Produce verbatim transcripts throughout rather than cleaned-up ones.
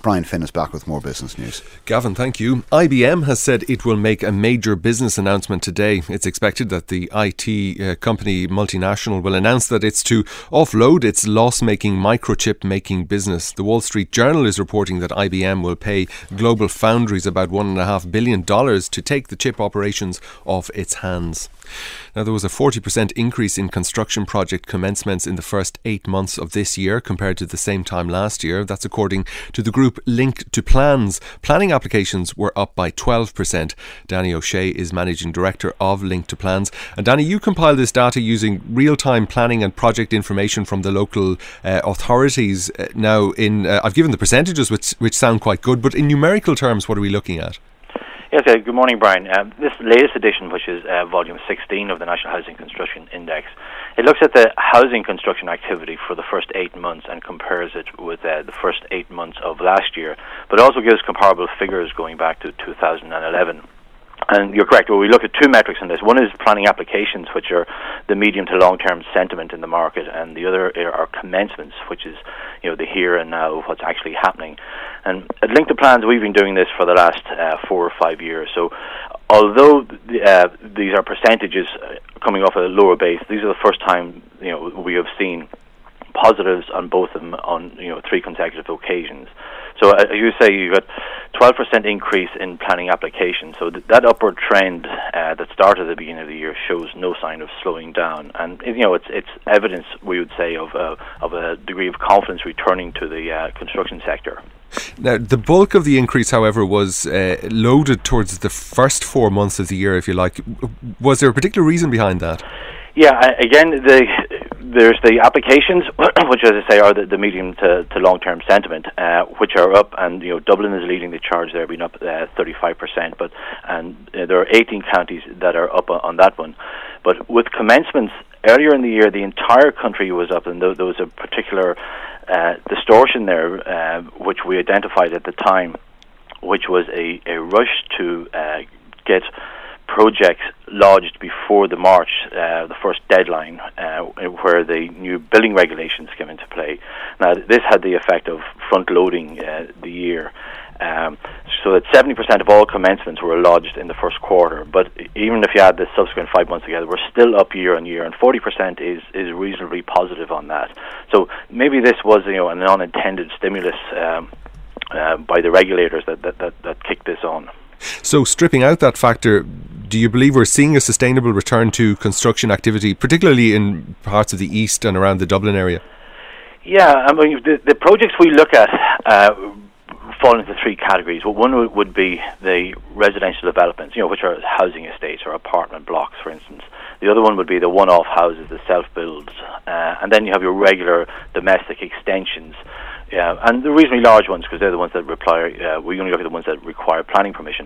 Brian Finn is back with more business news. Gavin, thank you. I B M has said it will make a major business announcement today. It's expected that the I T uh, company multinational will announce that it's to offload its loss-making microchip-making business. The Wall Street Journal is reporting that I B M will pay Global Foundries about one point five billion dollars to take the chip operations off its hands. Now, there was a forty percent increase in construction project commencements in the first eight months of this year compared to the same time last year. That's according to the group Linked to Plans. Planning applications were up by twelve percent. Danny O'Shea is Managing Director of Linked to Plans. And Danny, you compile this data using real-time planning and project information from the local uh, authorities. Uh, now, in uh, I've given the percentages, which, which sound quite good, but in numerical terms, what are we looking at? Yes, uh, good morning, Brian. Uh, this latest edition, which is uh, volume sixteen of the National Housing Construction Index, it looks at the housing construction activity for the first eight months and compares it with uh, the first eight months of last year, but also gives comparable figures going back to two thousand eleven. And you're correct, well, we look at two metrics in this. One is planning applications, which are the medium to long-term sentiment in the market, and the other are commencements, which is, you know, the here and now of what's actually happening. And at Linked to Plans, we've been doing this for the last uh, four or five years. So although uh, these are percentages coming off a lower base, these are the first time, you know, we have seen positives on both of them on, you know, three consecutive occasions. So uh, as you say, you've got twelve percent increase in planning applications. So th- that upward trend uh, that started at the beginning of the year shows no sign of slowing down. And you know, it's it's evidence, we would say, of uh, of a degree of confidence returning to the uh, construction sector. Now, the bulk of the increase, however, was uh, loaded towards the first four months of the year, if you like. Was there a particular reason behind that? Yeah, again, the, there's the applications, which, as I say, are the, the medium to, to long-term sentiment, uh, which are up, and you know, Dublin is leading the charge there, being up uh, thirty-five percent. But and uh, there are eighteen counties that are up on that one. But with commencements earlier in the year, the entire country was up, and there, there was a particular uh, distortion there, uh, which we identified at the time, which was a, a rush to uh, get projects lodged before the March, uh, the first deadline, uh, where the new building regulations came into play. Now, this had the effect of front-loading uh, the year, um, so that seventy percent of all commencements were lodged in the first quarter. But even if you add the subsequent five months together, we're still up year on year, and forty percent is, is reasonably positive on that. So maybe this was, you know, an unintended stimulus um, uh, by the regulators that, that, that, that kicked this on. So stripping out that factor, do you believe we're seeing a sustainable return to construction activity, particularly in parts of the east and around the Dublin area? Yeah, I mean, the, the projects we look at uh, fall into three categories. Well, one would be the residential developments, you know, which are housing estates or apartment blocks, for instance. The other one would be the one-off houses, the self-builds. Uh, and then you have your regular domestic extensions. Yeah, and the reasonably large ones, because they're the ones that require, uh, we only look at the ones that require planning permission.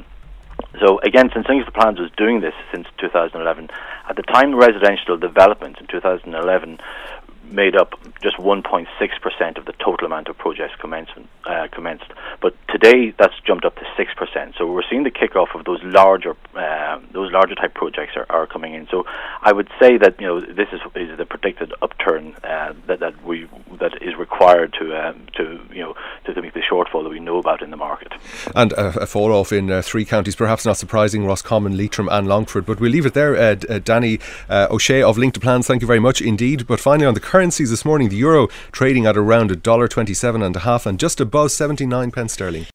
So again, since Linked to Plans was doing this since two thousand eleven, at the time residential development in two thousand eleven made up just one point six percent of the total amount of projects commencement, uh, commenced. But today that's jumped up to six percent. So we're seeing the kickoff of those larger uh, those larger type projects are, are coming in. So I would say that, you know, this is, is the predicted upturn uh, that that we that is required to um, to you know to, to meet the shortfall that we know about in the market. And a, a fall off in uh, three counties, perhaps not surprising: Roscommon, Leitrim, and Longford. But we'll leave it there. Uh, uh, Danny uh, O'Shea of Linked to Plans, thank you very much indeed. But finally, on the currencies this morning, the euro trading at around a dollar twenty-seven and a half, and just above seventy-nine pence sterling.